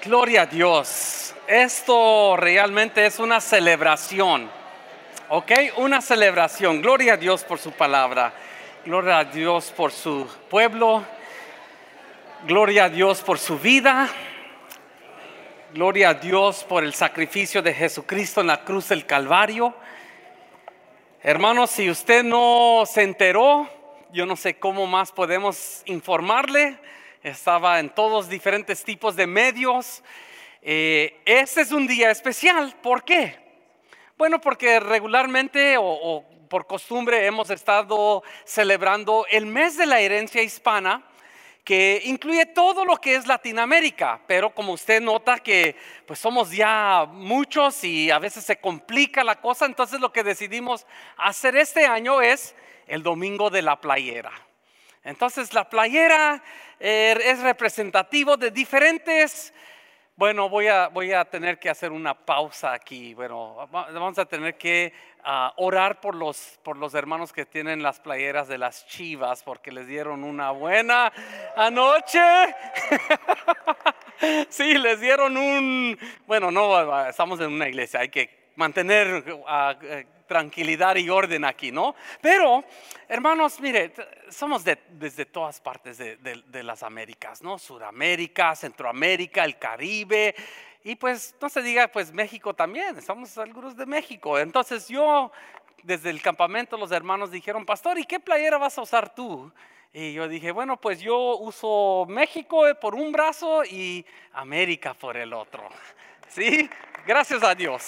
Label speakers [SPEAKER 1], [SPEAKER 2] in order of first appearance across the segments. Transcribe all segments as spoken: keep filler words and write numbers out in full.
[SPEAKER 1] Gloria a Dios. Esto realmente es una celebración. ¿Ok? Una celebración. Gloria a Dios por su palabra. Gloria a Dios por su pueblo. Gloria a Dios por su vida. Gloria a Dios por el sacrificio de Jesucristo en la cruz del Calvario. Hermanos, si usted no se enteró, yo no sé cómo más podemos informarle. Estaba en todos diferentes tipos de medios. Eh, este es un día especial. ¿Por qué? Bueno, porque regularmente o, o por costumbre hemos estado celebrando el mes de la herencia hispana, que incluye todo lo que es Latinoamérica, pero como usted nota que pues somos ya muchos y a veces se complica la cosa, entonces lo que decidimos hacer este año es el Domingo de la Playera. Entonces la playera eh, es representativo de diferentes. Bueno, voy a, voy a tener que hacer una pausa aquí. Bueno, vamos a tener que uh, orar por los, por los hermanos que tienen las playeras de las Chivas, porque les dieron una buena anoche. Sí, les dieron un, bueno, no, estamos en una iglesia, hay que mantener uh, tranquilidad y orden aquí, ¿no? Pero, hermanos, mire, somos de, desde todas partes de, de, de las Américas, ¿no? Sudamérica, Centroamérica, el Caribe, y pues no se diga, pues México también, somos algunos de México. Entonces yo, desde el campamento, los hermanos dijeron, pastor, ¿y qué playera vas a usar tú? Y yo dije, bueno, pues yo uso México por un brazo y América por el otro. ¿Sí? Gracias a Dios.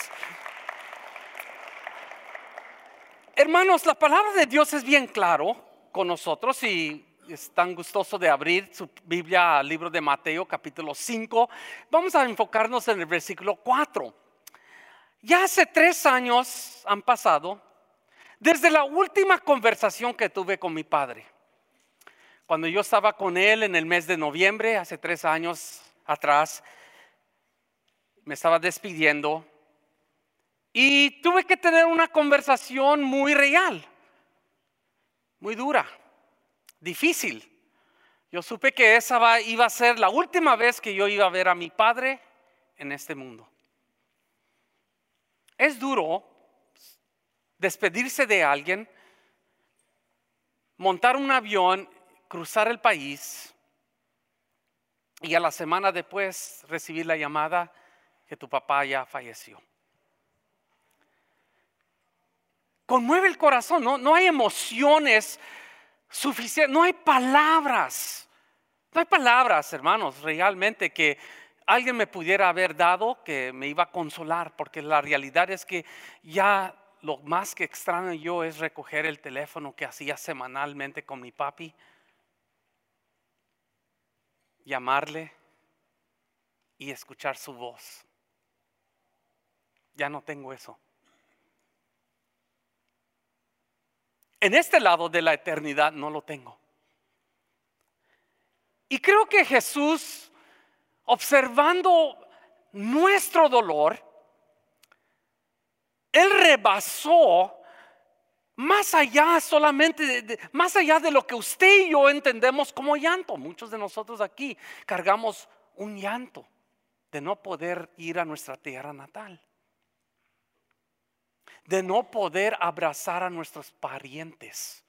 [SPEAKER 1] Hermanos, la palabra de Dios es bien claro con nosotros y es tan gustoso de abrir su Biblia al libro de Mateo capítulo cinco. Vamos a enfocarnos en el versículo cuatro. Ya hace tres años han pasado desde la última conversación que tuve con mi padre. Cuando yo estaba con él en el mes de noviembre, hace tres años atrás, me estaba despidiendo. Y tuve que tener una conversación muy real, muy dura, difícil. Yo supe que esa iba a ser la última vez que yo iba a ver a mi padre en este mundo. Es duro despedirse de alguien, montar un avión, cruzar el país y a la semana después recibir la llamada que tu papá ya falleció. Conmueve el corazón, ¿no? No hay emociones suficientes, no hay palabras, no hay palabras, hermanos, realmente que alguien me pudiera haber dado que me iba a consolar, porque la realidad es que ya lo más que extraño yo es recoger el teléfono que hacía semanalmente con mi papi, llamarle y escuchar su voz. Ya no tengo eso. En este lado de la eternidad no lo tengo. Y creo que Jesús, observando nuestro dolor, Él rebasó más allá solamente, de, de, más allá de lo que usted y yo entendemos como llanto. Muchos de nosotros aquí cargamos un llanto de no poder ir a nuestra tierra natal, de no poder abrazar a nuestros parientes.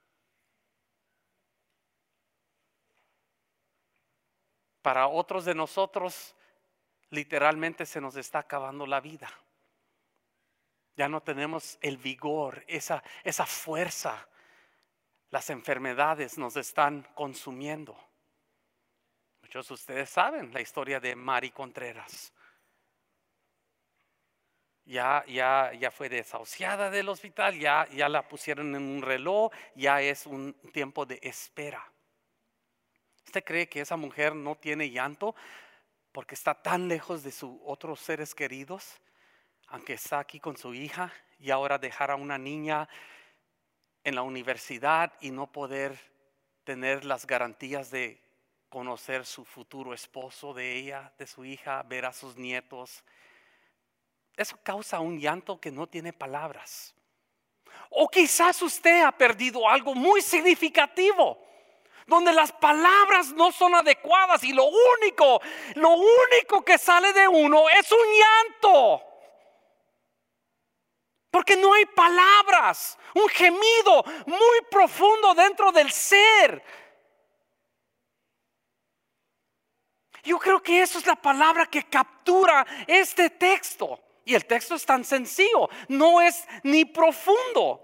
[SPEAKER 1] Para otros de nosotros, literalmente se nos está acabando la vida. Ya no tenemos el vigor, esa, esa fuerza. Las enfermedades nos están consumiendo. Muchos de ustedes saben la historia de Mari Contreras. Ya, ya, ya fue desahuciada del hospital, ya, ya la pusieron en un reloj, ya es un tiempo de espera. ¿Usted cree que esa mujer no tiene llanto porque está tan lejos de sus otros seres queridos? Aunque está aquí con su hija y ahora dejar a una niña en la universidad y no poder tener las garantías de conocer su futuro esposo de ella, de su hija, ver a sus nietos. Eso causa un llanto que no tiene palabras. O quizás usted ha perdido algo muy significativo, donde las palabras no son adecuadas y lo único, lo único que sale de uno es un llanto. Porque no hay palabras, un gemido muy profundo dentro del ser. Yo creo que eso es la palabra que captura este texto. Y el texto es tan sencillo, no es ni profundo.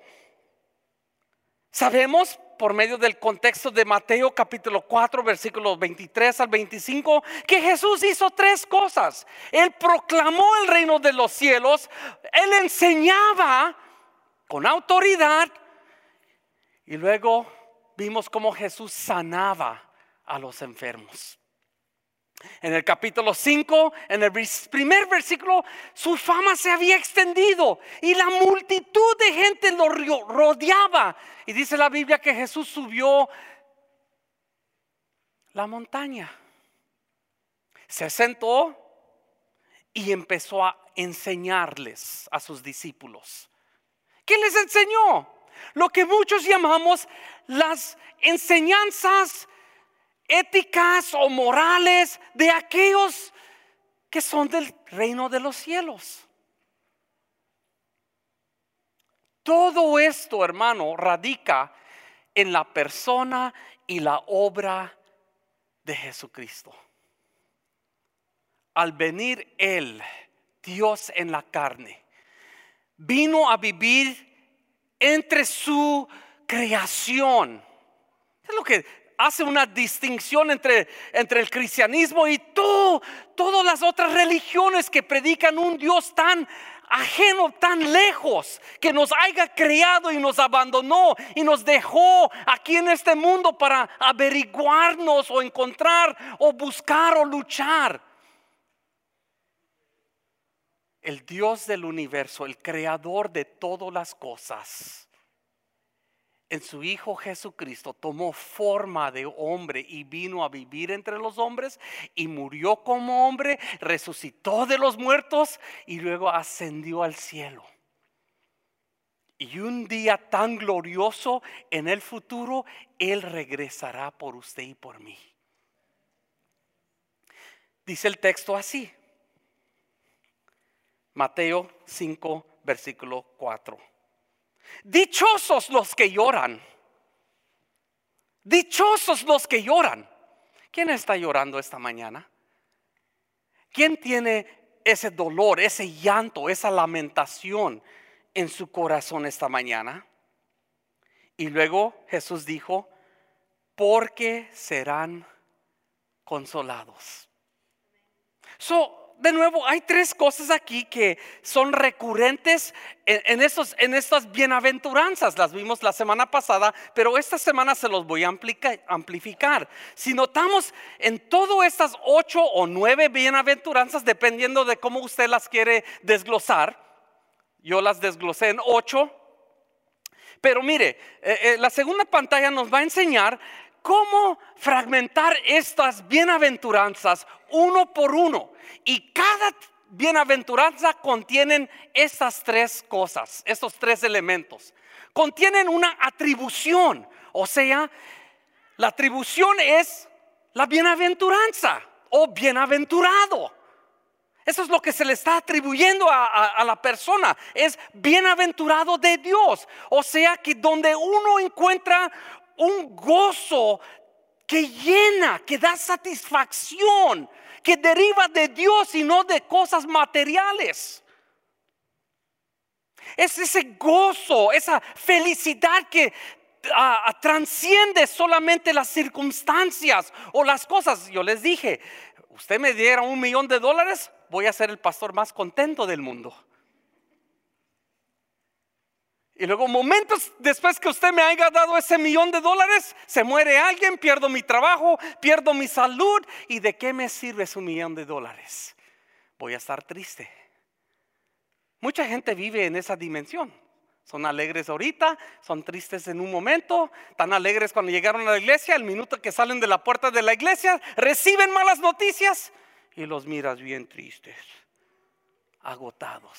[SPEAKER 1] Sabemos por medio del contexto de Mateo capítulo cuatro versículos veintitrés al veinticinco que Jesús hizo tres cosas. Él proclamó el reino de los cielos, él enseñaba con autoridad y luego vimos cómo Jesús sanaba a los enfermos. En el capítulo cinco, en el primer versículo, su fama se había extendido y la multitud de gente lo rodeaba. Y dice la Biblia que Jesús subió la montaña, se sentó y empezó a enseñarles a sus discípulos. ¿Qué les enseñó? Lo que muchos llamamos las enseñanzas éticas o morales de aquellos que son del reino de los cielos. Todo esto, hermano, radica en la persona y la obra de Jesucristo. Al venir Él, Dios en la carne, vino a vivir entre su creación. Es lo que hace una distinción entre, entre el cristianismo y todo, todas las otras religiones que predican un Dios tan ajeno, tan lejos, que nos haya creado y nos abandonó y nos dejó aquí en este mundo para averiguarnos o encontrar o buscar o luchar. El Dios del universo, el creador de todas las cosas, en su Hijo Jesucristo tomó forma de hombre y vino a vivir entre los hombres y murió como hombre, resucitó de los muertos y luego ascendió al cielo. Y un día tan glorioso en el futuro, Él regresará por usted y por mí. Dice el texto así, Mateo cinco, versículo cuatro. Dichosos los que lloran. Dichosos los que lloran. ¿Quién está llorando esta mañana? ¿Quién tiene ese dolor, ese llanto, esa lamentación en su corazón esta mañana? Y luego Jesús dijo, porque serán consolados. So, de nuevo, hay tres cosas aquí que son recurrentes en, en, estos, en estas bienaventuranzas. Las vimos la semana pasada, pero esta semana se los voy a amplica, amplificar. Si notamos en todas estas ocho o nueve bienaventuranzas, dependiendo de cómo usted las quiere desglosar, yo las desglosé en ocho. Pero mire, eh, eh, la segunda pantalla nos va a enseñar cómo fragmentar estas bienaventuranzas uno por uno. Y cada bienaventuranza contienen estas tres cosas, estos tres elementos. Contienen una atribución, o sea, la atribución es la bienaventuranza o bienaventurado. Eso es lo que se le está atribuyendo a, a, a la persona. Es bienaventurado de Dios. O sea que donde uno encuentra un gozo que llena, que da satisfacción, que deriva de Dios y no de cosas materiales. Es ese gozo, esa felicidad que uh, transciende solamente las circunstancias o las cosas. Yo les dije, usted me diera un millón de dólares, voy a ser el pastor más contento del mundo. Y luego momentos después que usted me haya dado ese millón de dólares, se muere alguien, pierdo mi trabajo, pierdo mi salud. ¿Y de qué me sirve su millón de dólares? Voy a estar triste. Mucha gente vive en esa dimensión. Son alegres ahorita, son tristes en un momento, tan alegres cuando llegaron a la iglesia. El minuto que salen de la puerta de la iglesia, reciben malas noticias y los miras bien tristes, agotados.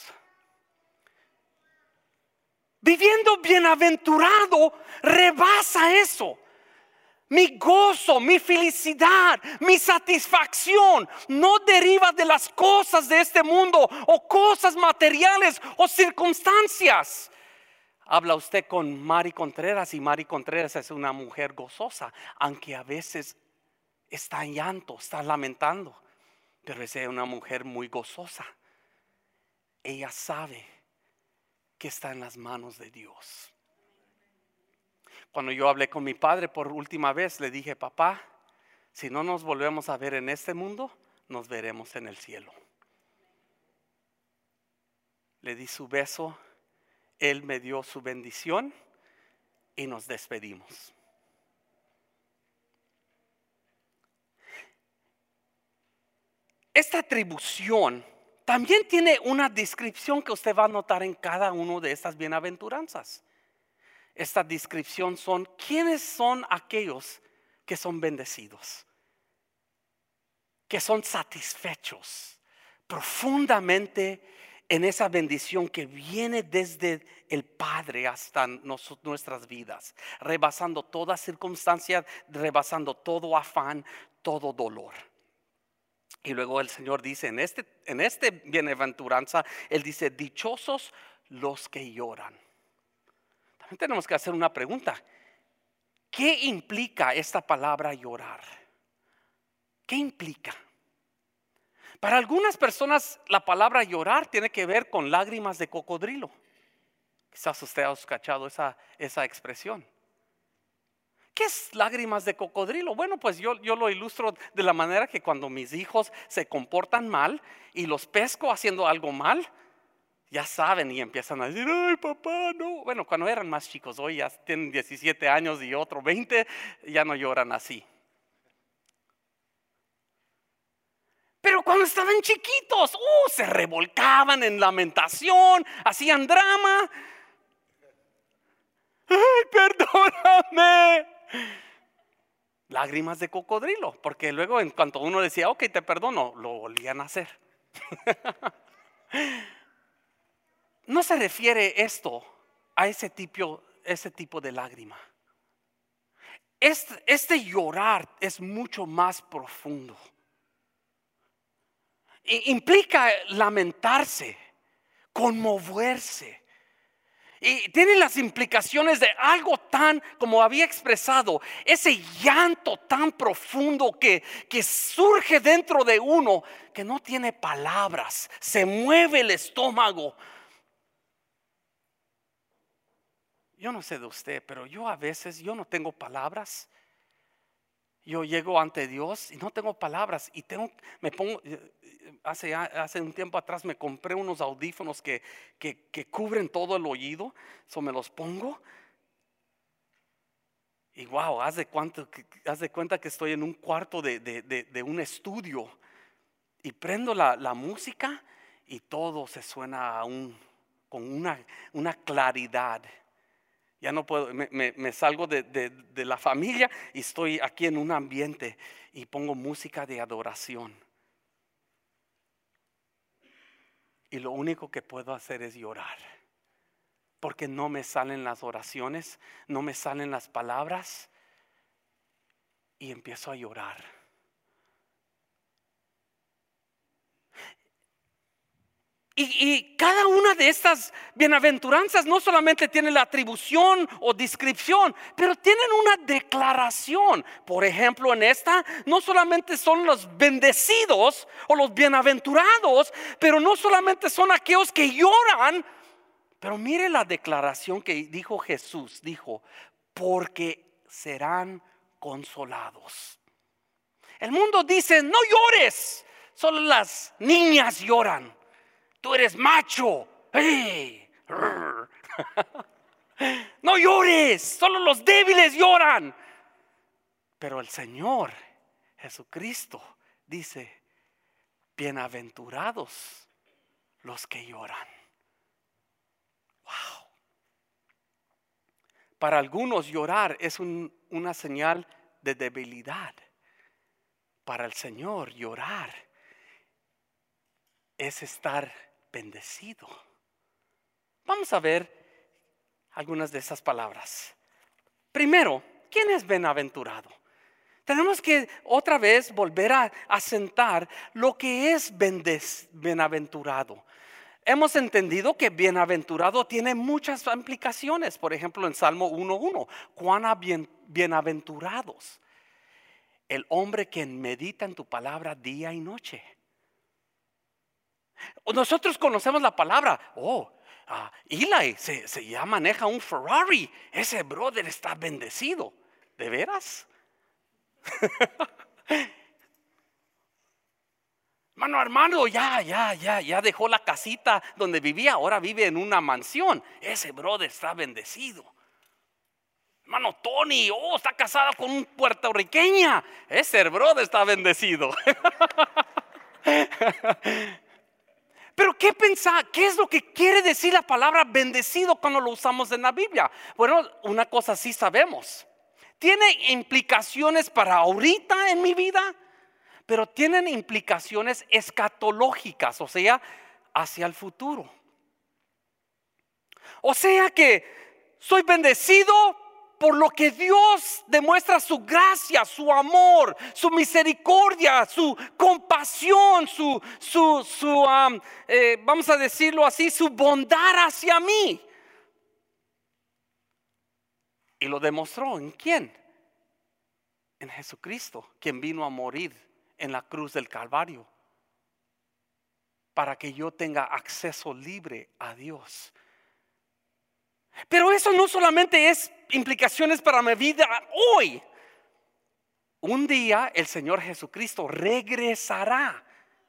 [SPEAKER 1] Viviendo bienaventurado rebasa eso. Mi gozo, mi felicidad, mi satisfacción no deriva de las cosas de este mundo o cosas materiales o circunstancias. Habla usted con Mari Contreras y Mari Contreras es una mujer gozosa, aunque a veces está en llanto, está lamentando, pero es una mujer muy gozosa. Ella sabe que está en las manos de Dios. Cuando yo hablé con mi padre por última vez, le dije: papá, si no nos volvemos a ver en este mundo, nos veremos en el cielo. Le di su beso, él me dio su bendición y nos despedimos. Esta atribución también tiene una descripción que usted va a notar en cada una de estas bienaventuranzas. Esta descripción son: ¿quiénes son aquellos que son bendecidos? Que son satisfechos profundamente en esa bendición que viene desde el Padre hasta nos, nuestras vidas, rebasando toda circunstancia, rebasando todo afán, todo dolor. Y luego el Señor dice en este, en este bienaventuranza, Él dice: dichosos los que lloran. También tenemos que hacer una pregunta: ¿qué implica esta palabra llorar? ¿Qué implica? Para algunas personas la palabra llorar tiene que ver con lágrimas de cocodrilo. Quizás usted ha escuchado esa, esa expresión. ¿Qué es lágrimas de cocodrilo? Bueno, pues yo, yo lo ilustro de la manera que cuando mis hijos se comportan mal y los pesco haciendo algo mal, ya saben y empiezan a decir: ay, papá, no. Bueno, cuando eran más chicos, hoy ya tienen diecisiete años y otro veinte, ya no lloran así. Pero cuando estaban chiquitos, uh, se revolcaban en lamentación, hacían drama. Ay, perdóname. Lágrimas de cocodrilo, porque luego en cuanto uno decía: ok, te perdono, lo volvían a hacer. No se refiere esto a ese tipo, ese tipo de lágrima. Este, este llorar es mucho más profundo. I, implica lamentarse, conmoverse. Y tiene las implicaciones de algo tan, como había expresado, ese llanto tan profundo que, que surge dentro de uno, que no tiene palabras, se mueve el estómago. Yo no sé de usted, pero yo a veces yo no tengo palabras. Yo llego ante Dios y no tengo palabras y tengo, me pongo, hace, hace un tiempo atrás me compré unos audífonos que, que, que cubren todo el oído, so me los pongo y wow, haz de, cuánto, haz de cuenta que estoy en un cuarto de, de, de, de un estudio y prendo la, la música y todo se suena a un, con una, una claridad. Ya no puedo, me, me, me salgo de, de, de la familia y estoy aquí en un ambiente y pongo música de adoración. Y lo único que puedo hacer es llorar. Porque no me salen las oraciones, no me salen las palabras. Y empiezo a llorar. Y, y cada una de estas bienaventuranzas no solamente tiene la atribución o descripción, pero tienen una declaración. Por ejemplo, en esta no solamente son los bendecidos o los bienaventurados, pero no solamente son aquellos que lloran. Pero mire la declaración que dijo Jesús, dijo: porque serán consolados. El mundo dice: no llores, solo las niñas lloran. Tú eres macho. ¡Hey! No llores, solo los débiles lloran. Pero el Señor Jesucristo dice: bienaventurados los que lloran. Wow. Para algunos llorar es un, una señal de debilidad. Para el Señor llorar es estar bendecido. Vamos a ver algunas de esas palabras. Primero, ¿quién es bienaventurado? Tenemos que otra vez volver a asentar lo que es bendes- bienaventurado. Hemos entendido que bienaventurado tiene muchas implicaciones. Por ejemplo, en Salmo uno uno, cuán bien, bienaventurados el hombre que medita en tu palabra día y noche. Nosotros conocemos la palabra. Oh, uh, Eli se, se ya maneja un Ferrari. Ese brother está bendecido. ¿De veras? Hermano Armando ya, ya, ya, ya dejó la casita donde vivía, ahora vive en una mansión. Ese brother está bendecido. Hermano Tony, oh, está casado con un puertorriqueña. Ese brother está bendecido. Pero ¿qué pensar? ¿Qué es lo que quiere decir la palabra bendecido cuando lo usamos en la Biblia? Bueno, una cosa sí sabemos. Tiene implicaciones para ahorita en mi vida, pero tienen implicaciones escatológicas, o sea, hacia el futuro. O sea que soy bendecido por lo que Dios demuestra su gracia, su amor, su misericordia, su compasión, su, su, su um, eh, vamos a decirlo así, su bondad hacia mí. Y lo demostró ¿en quién? En Jesucristo, quien vino a morir en la cruz del Calvario para que yo tenga acceso libre a Dios. Pero eso no solamente es implicaciones para mi vida hoy. Un día el Señor Jesucristo regresará.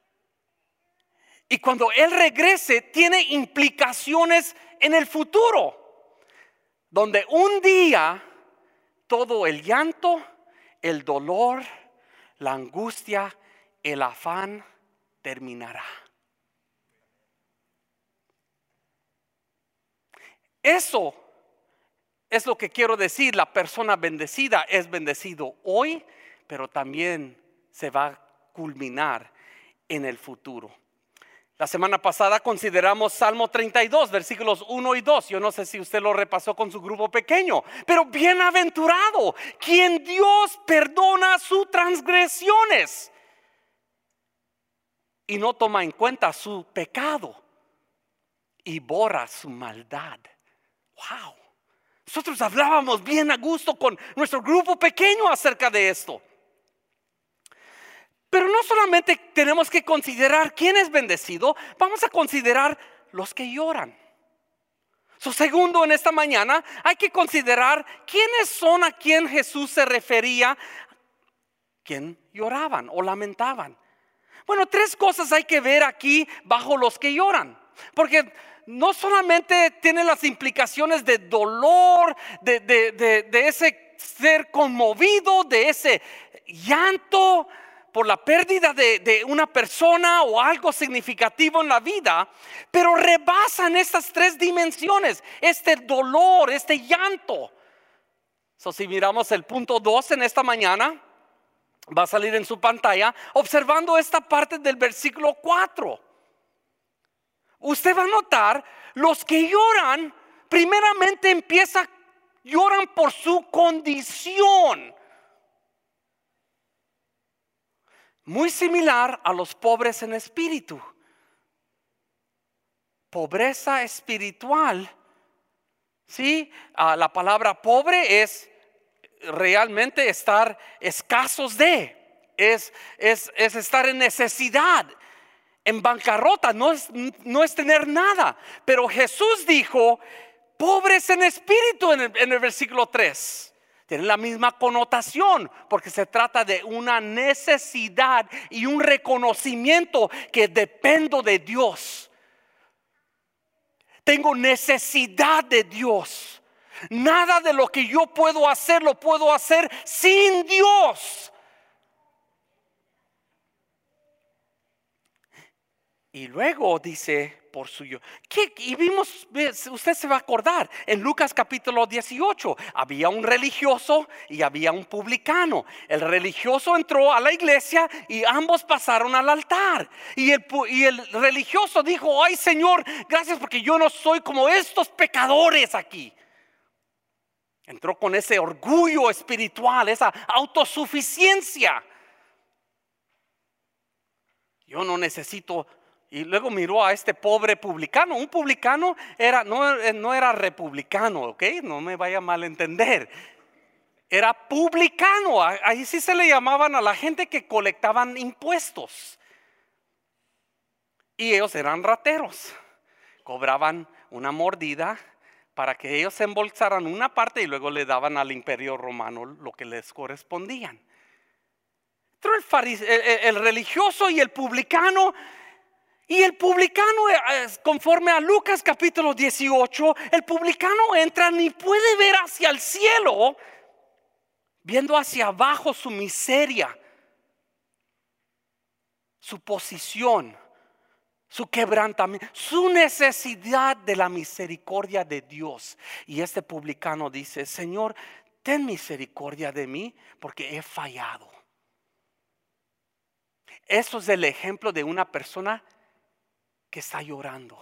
[SPEAKER 1] Y cuando Él regrese, tiene implicaciones en el futuro, donde un día todo el llanto, el dolor, la angustia, el afán terminará. Eso es lo que quiero decir. La persona bendecida es bendecido hoy, pero también se va a culminar en el futuro. La semana pasada consideramos Salmo treinta y dos, versículos uno y dos. Yo no sé si usted lo repasó con su grupo pequeño, pero bienaventurado quien Dios perdona sus transgresiones y no toma en cuenta su pecado y borra su maldad. Wow. Nosotros hablábamos bien a gusto con nuestro grupo pequeño acerca de esto. Pero no solamente tenemos que considerar quién es bendecido, vamos a considerar los que lloran. So, segundo, en esta mañana hay que considerar quiénes son a quien Jesús se refería, quien lloraban o lamentaban. Bueno, tres cosas hay que ver aquí bajo los que lloran, porque no solamente tiene las implicaciones de dolor, de, de, de, de ese ser conmovido, de ese llanto por la pérdida de, de una persona o algo significativo en la vida, pero rebasan estas tres dimensiones, este dolor, este llanto. So, si miramos el punto dos en esta mañana, va a salir en su pantalla, observando esta parte del versículo cuatro. Usted va a notar, los que lloran, primeramente empieza, lloran por su condición. Muy similar a los pobres en espíritu. Pobreza espiritual. ¿Sí? Ah, la palabra pobre es realmente estar escasos de. Es, es, es estar en necesidad, en bancarrota, no es, no es tener nada. Pero Jesús dijo, pobres en espíritu en el, en el versículo tres. Tiene la misma connotación porque se trata de una necesidad y un reconocimiento que dependo de Dios. Tengo necesidad de Dios. Nada de lo que yo puedo hacer lo puedo hacer sin Dios. Y luego dice por suyo. ¿Qué? Y vimos, usted se va a acordar, en Lucas capítulo dieciocho, había un religioso y había un publicano. El religioso entró a la iglesia y ambos pasaron al altar. Y el, y el religioso dijo, ay Señor, gracias porque yo no soy como estos pecadores aquí. Entró con ese orgullo espiritual, esa autosuficiencia. Yo no necesito. Y luego miró a este pobre publicano. Un publicano era, no, no era republicano, ¿ok? No me vaya a malentender. Era publicano. Ahí sí se le llamaban a la gente que colectaban impuestos. Y ellos eran rateros. Cobraban una mordida para que ellos embolsaran una parte y luego le daban al imperio romano lo que les correspondían. Pero el, farise, el, el religioso y el publicano, y el publicano, conforme a Lucas capítulo dieciocho, el publicano entra ni puede ver hacia el cielo, viendo hacia abajo su miseria, su posición, su quebrantamiento, su necesidad de la misericordia de Dios. Y este publicano dice: Señor, ten misericordia de mí porque he fallado. Eso es el ejemplo de una persona que está llorando.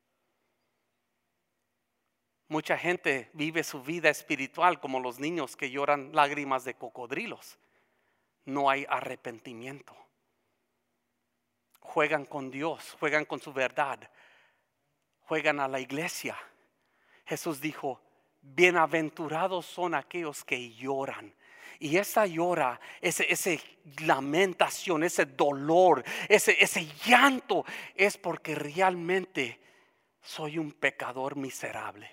[SPEAKER 1] Mucha gente vive su vida espiritual como los niños que lloran lágrimas de cocodrilos. No hay arrepentimiento. Juegan con Dios, juegan con su verdad, juegan a la iglesia. Jesús dijo: bienaventurados son aquellos que lloran. Y esa llora, ese, ese lamentación, ese dolor, ese, ese llanto, es porque realmente soy un pecador miserable.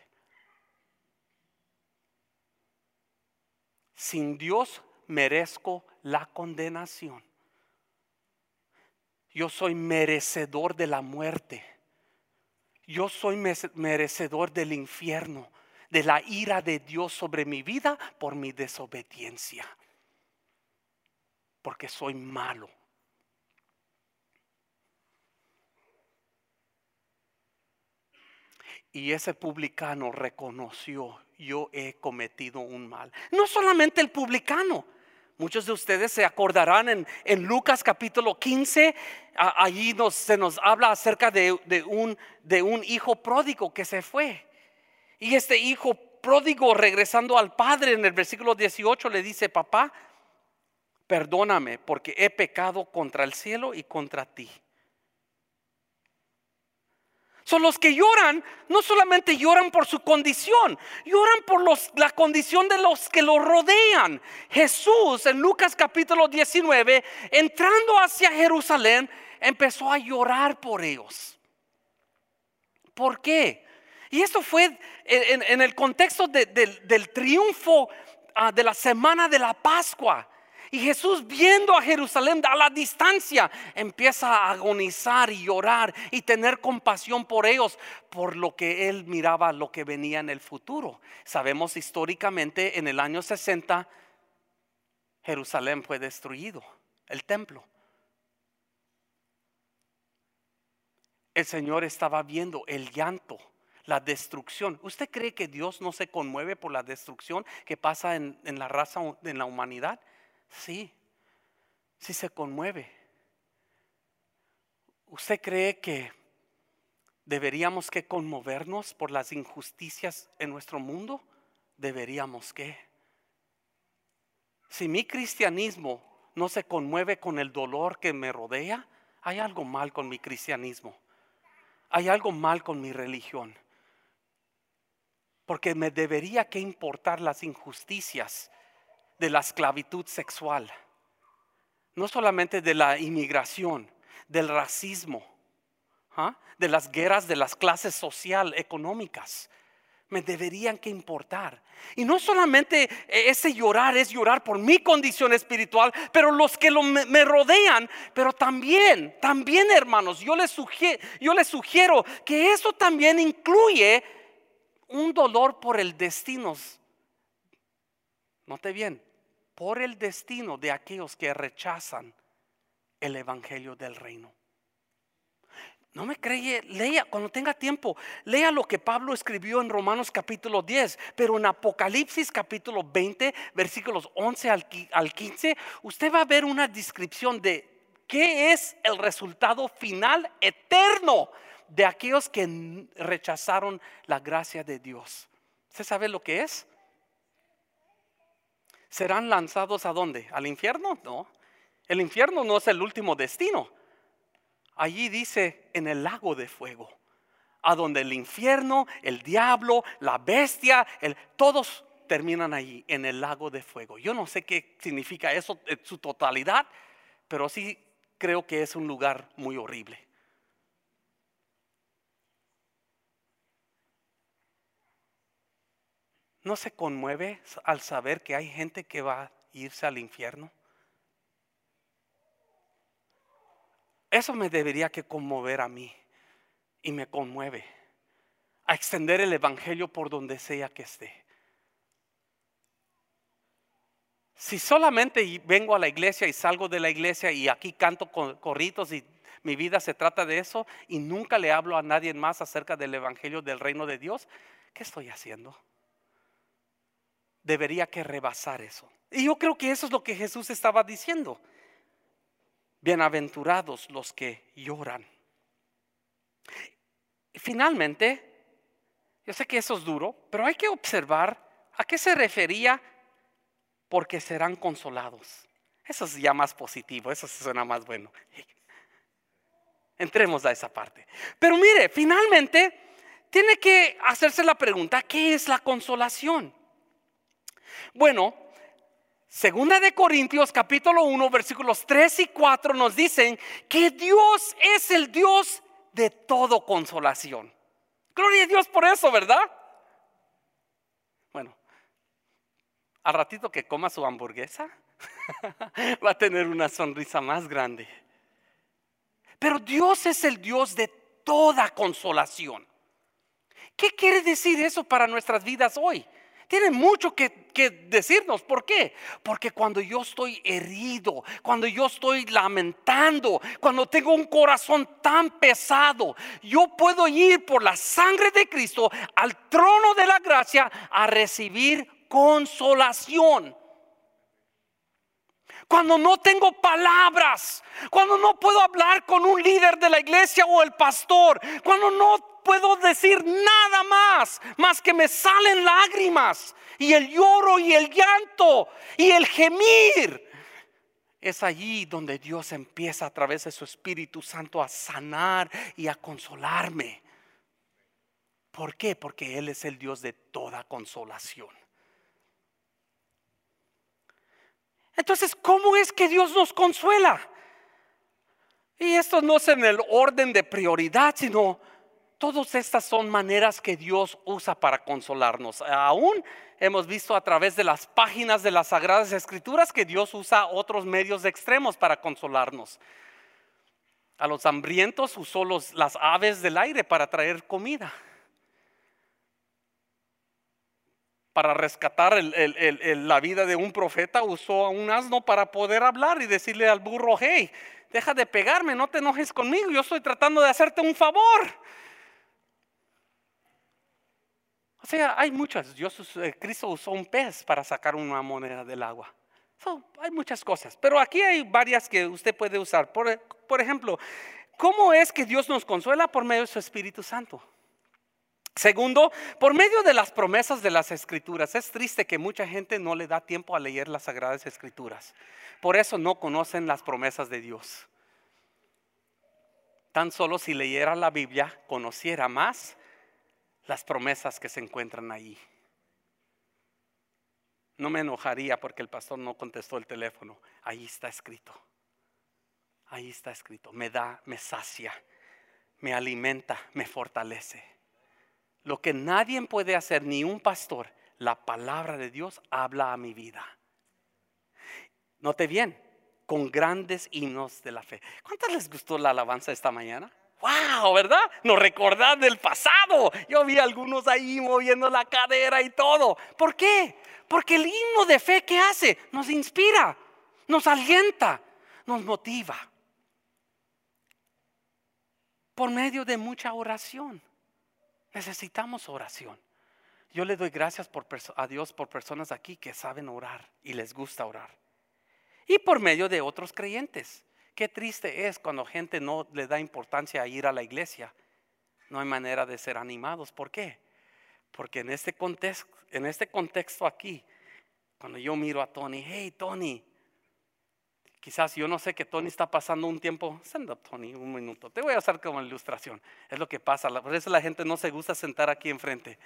[SPEAKER 1] Sin Dios merezco la condenación. Yo soy merecedor de la muerte. Yo soy merecedor del infierno, de la ira de Dios sobre mi vida por mi desobediencia. Porque soy malo. Y ese publicano reconoció: yo he cometido un mal. No solamente el publicano. Muchos de ustedes se acordarán en, en Lucas capítulo quince, a, allí nos, se nos habla acerca de, de, un, de un hijo pródigo que se fue. Y este hijo pródigo, regresando al padre, en el versículo dieciocho le dice: papá, perdóname porque he pecado contra el cielo y contra ti. Son los que lloran, no solamente lloran por su condición, lloran por los, la condición de los que lo rodean. Jesús en Lucas capítulo diecinueve, entrando hacia Jerusalén, empezó a llorar por ellos. ¿Por qué? Y esto fue en, en el contexto de, de, del triunfo uh, de la semana de la Pascua. Y Jesús, viendo a Jerusalén a la distancia, empieza a agonizar y llorar y tener compasión por ellos, por lo que él miraba lo que venía en el futuro. Sabemos históricamente, en el año sesenta, Jerusalén fue destruido, el templo. El Señor estaba viendo el llanto, la destrucción. ¿Usted cree que Dios no se conmueve por la destrucción que pasa en, en la raza, en la humanidad? Sí, sí se conmueve. ¿Usted cree que deberíamos que conmovernos por las injusticias en nuestro mundo? Deberíamos que. Si mi cristianismo no se conmueve con el dolor que me rodea, hay algo mal con mi cristianismo. Hay algo mal con mi religión. Porque me debería que importar las injusticias de la esclavitud sexual, no solamente de la inmigración, del racismo, ¿ah? de las guerras de las clases social, económicas. Me deberían que importar. Y no solamente ese llorar es llorar por mi condición espiritual, pero los que lo, me, me rodean. Pero también, también hermanos, yo les, sugiero, yo les sugiero que eso también incluye un dolor por el destino. Note bien, por el destino de aquellos que rechazan el evangelio del reino. No me cree, lea cuando tenga tiempo, lea lo que Pablo escribió en Romanos capítulo diez, pero en Apocalipsis capítulo veinte, versículos once al quince, usted va a ver una descripción de qué es el resultado final eterno de aquellos que rechazaron la gracia de Dios. ¿Usted sabe lo que es? ¿Serán lanzados a dónde? ¿Al infierno? No. El infierno no es el último destino. Allí dice en el lago de fuego, a donde el infierno, el diablo, la bestia, el, todos terminan allí en el lago de fuego. Yo no sé qué significa eso en su totalidad, pero sí creo que es un lugar muy horrible. ¿No se conmueve al saber que hay gente que va a irse al infierno? Eso me debería que conmover a mí y me conmueve a extender el evangelio por donde sea que esté. Si solamente vengo a la iglesia y salgo de la iglesia y aquí canto corritos y mi vida se trata de eso y nunca le hablo a nadie más acerca del evangelio del reino de Dios, ¿qué estoy haciendo? Debería que rebasar eso. Y yo creo que eso es lo que Jesús estaba diciendo. Bienaventurados los que lloran. Y finalmente, yo sé que eso es duro, pero hay que observar a qué se refería porque serán consolados. Eso es ya más positivo, eso suena más bueno. Entremos a esa parte. Pero mire, finalmente tiene que hacerse la pregunta, ¿qué es la consolación? Bueno, Segunda de Corintios capítulo uno versículos tres y cuatro nos dicen que Dios es el Dios de todo consolación. Gloria a Dios por eso, ¿verdad? Bueno, al ratito que coma su hamburguesa va a tener una sonrisa más grande. Pero Dios es el Dios de toda consolación. ¿Qué quiere decir eso para nuestras vidas hoy? Tiene mucho que, que decirnos. ¿Por qué? Porque cuando yo estoy herido, cuando yo estoy lamentando, cuando tengo un corazón tan pesado, yo puedo ir por la sangre de Cristo al trono de la gracia a recibir consolación. Cuando no tengo palabras, cuando no puedo hablar con un líder de la iglesia o el pastor, cuando no puedo decir nada más, más que me salen lágrimas y el lloro y el llanto y el gemir. Es allí donde Dios empieza a través de su Espíritu Santo a sanar y a consolarme. ¿Por qué? Porque Él es el Dios de toda consolación. Entonces, ¿cómo es que Dios nos consuela? Y esto no es en el orden de prioridad, sino todas estas son maneras que Dios usa para consolarnos. Aún hemos visto a través de las páginas de las Sagradas Escrituras que Dios usa otros medios extremos para consolarnos. A los hambrientos usó los, las aves del aire para traer comida. Para rescatar el, el, el, el, la vida de un profeta usó a un asno para poder hablar y decirle al burro: hey, deja de pegarme, no te enojes conmigo, yo estoy tratando de hacerte un favor. O sea, hay muchas. Dios, eh, Cristo usó un pez para sacar una moneda del agua. So, hay muchas cosas, pero aquí hay varias que usted puede usar. Por, por ejemplo, ¿cómo es que Dios nos consuela? Por medio de su Espíritu Santo. Segundo, por medio de las promesas de las Escrituras. Es triste que mucha gente no le da tiempo a leer las Sagradas Escrituras. Por eso no conocen las promesas de Dios. Tan solo si leyera la Biblia, conociera más las promesas que se encuentran ahí. No me enojaría porque el pastor no contestó el teléfono. Ahí está escrito. Ahí está escrito. Me da, me sacia, me alimenta, me fortalece. Lo que nadie puede hacer, ni un pastor, la palabra de Dios habla a mi vida. Note bien, con grandes himnos de la fe. ¿Cuántas les gustó la alabanza esta mañana? ¡Wow! ¿Verdad? Nos recordad del pasado. Yo vi algunos ahí moviendo la cadera y todo. ¿Por qué? Porque el himno de fe, ¿qué hace? Nos inspira, nos alienta, nos motiva. Por medio de mucha oración. Necesitamos oración. Yo le doy gracias por, a Dios por personas aquí que saben orar y les gusta orar. Y por medio de otros creyentes. Qué triste es cuando gente no le da importancia a ir a la iglesia. No hay manera de ser animados. ¿Por qué? Porque en este contexto, en este contexto aquí, Cuando yo miro a Tony, hey Tony, quizás yo no sé que Tony está pasando un tiempo. Stand up, Tony, un minuto. Te voy a usar como ilustración. Es lo que pasa. Por eso la gente no se gusta sentar aquí enfrente.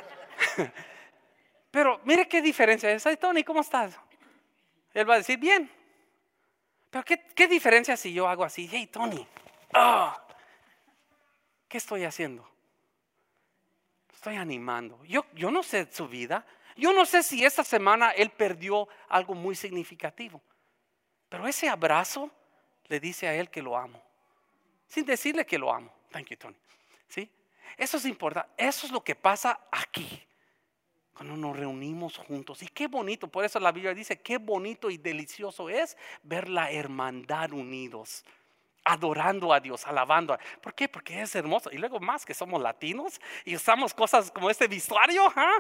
[SPEAKER 1] Pero mire qué diferencia es. Hey Tony, ¿cómo estás? Él va a decir, bien. Pero qué, qué diferencia si yo hago así. Hey Tony, oh, ¿qué estoy haciendo? Estoy animando. Yo, yo no sé su vida. Yo no sé si esta semana él perdió algo muy significativo. Pero ese abrazo le dice a él que lo amo. Sin decirle que lo amo. Thank you, Tony. ¿Sí? Eso es importante. Eso es lo que pasa aquí. Cuando nos reunimos juntos. Y qué bonito. Por eso la Biblia dice qué bonito y delicioso es ver la hermandad unidos. Adorando a Dios, alabando a Dios. ¿Por qué? Porque es hermoso. Y luego más que somos latinos y usamos cosas como este vestuario. ¿eh?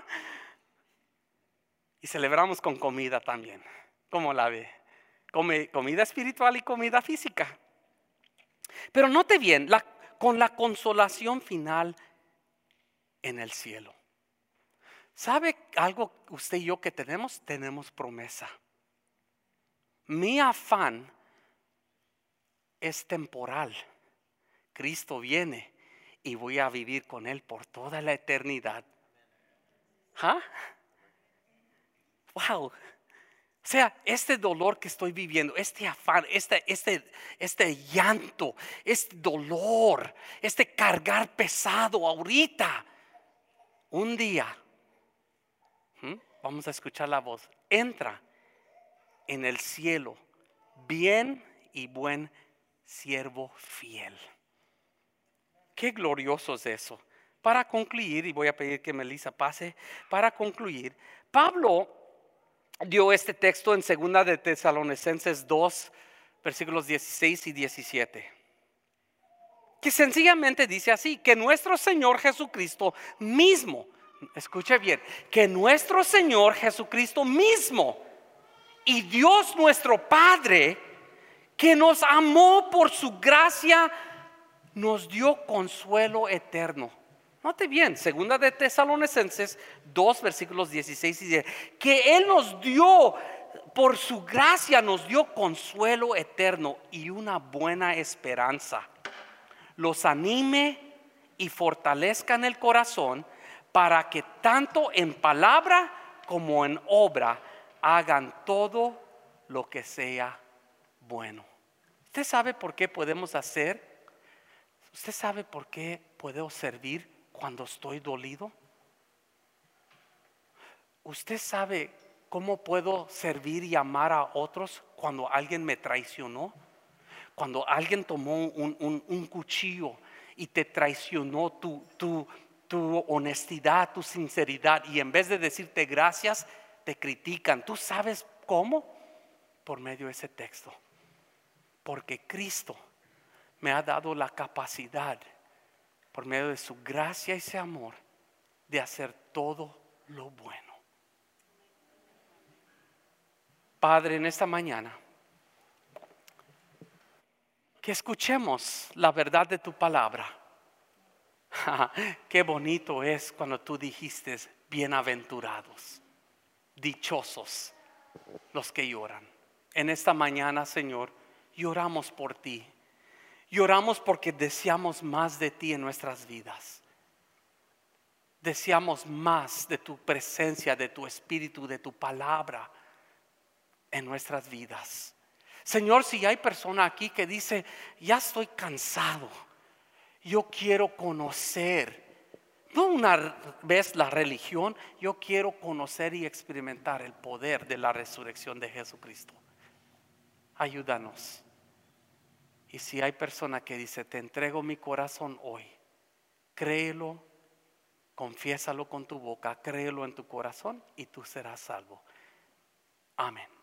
[SPEAKER 1] Y celebramos con comida también. ¿Cómo la ve? Come, comida espiritual y comida física. Pero note bien, la, con la consolación final en el cielo. ¿Sabe algo usted y yo que tenemos? Tenemos promesa. Mi afán es temporal. Cristo viene y voy a vivir con Él por toda la eternidad. ¿Ah? Wow. O sea, este dolor que estoy viviendo, este afán, este, este, este llanto, este dolor, este cargar pesado ahorita, un día, ¿hmm? vamos a escuchar la voz, entra en el cielo, bien y buen siervo fiel. Qué glorioso es eso. Para concluir, y voy a pedir que Melissa pase, para concluir, Pablo dio este texto en segunda de Tesalonicenses dos, versículos dieciséis y diecisiete. Que sencillamente dice así, que nuestro Señor Jesucristo mismo, escuche bien, que nuestro Señor Jesucristo mismo y Dios nuestro Padre, que nos amó por su gracia, nos dio consuelo eterno. Note bien, segunda de Tesalonicenses dos, versículos dieciséis y diecisiete, que Él nos dio, por su gracia nos dio consuelo eterno y una buena esperanza. Los anime y fortalezcan el corazón para que tanto en palabra como en obra hagan todo lo que sea bueno. ¿Usted sabe por qué podemos hacer? ¿Usted sabe por qué puedo servir cuando estoy dolido? ¿Usted sabe cómo puedo servir y amar a otros cuando alguien me traicionó? Cuando alguien tomó un, un, un cuchillo y te traicionó tu, tu, tu honestidad, tu sinceridad, y en vez de decirte gracias, te critican. ¿Tú sabes cómo? Por medio de ese texto. Porque Cristo me ha dado la capacidad, por medio de su gracia y ese amor, de hacer todo lo bueno. Padre, en esta mañana, que escuchemos la verdad de tu palabra. Qué bonito es cuando tú dijiste, bienaventurados, dichosos los que lloran. En esta mañana, Señor, lloramos por ti. Lloramos porque deseamos más de ti en nuestras vidas. Deseamos más de tu presencia, de tu espíritu, de tu palabra en nuestras vidas. Señor, si hay persona aquí que dice, ya estoy cansado, yo quiero conocer, no una vez la religión, yo quiero conocer y experimentar el poder de la resurrección de Jesucristo. Ayúdanos. Y si hay persona que dice, te entrego mi corazón hoy, créelo, confiésalo con tu boca, créelo en tu corazón y tú serás salvo. Amén.